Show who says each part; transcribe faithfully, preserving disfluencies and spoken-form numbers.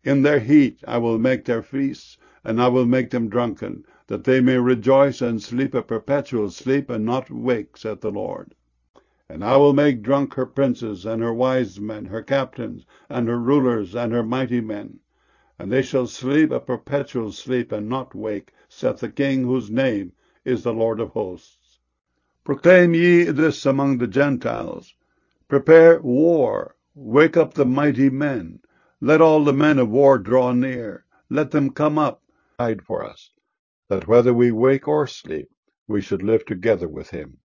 Speaker 1: In their heat I will make their feasts, and I will make them drunken, that they may rejoice and sleep a perpetual sleep, and not wake, saith the Lord. And I will make drunk her princes, and her wise men, her captains, and her rulers, and her mighty men. And they shall sleep a perpetual sleep, and not wake, saith the King, whose name is the Lord of hosts. Proclaim ye this among the Gentiles. Prepare war. Wake up the mighty men. Let all the men of war draw near. Let them come up, hide for us, that whether we wake or sleep, we should live together with him.